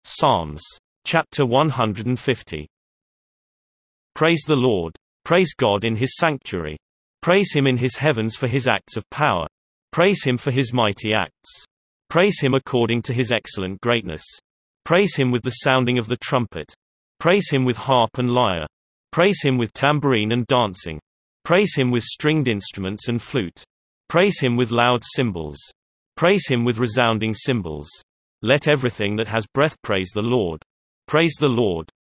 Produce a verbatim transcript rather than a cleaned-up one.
Psalms. Chapter one hundred fifty. Praise the Lord. Praise God in his sanctuary. Praise him in his heavens for his acts of power. Praise him for his mighty acts. Praise him according to his excellent greatness. Praise him with the sounding of the trumpet. Praise him with harp and lyre. Praise him with tambourine and dancing. Praise him with stringed instruments and flute. Praise him with loud cymbals. Praise him with resounding cymbals. Let everything that has breath praise the Lord. Praise the Lord.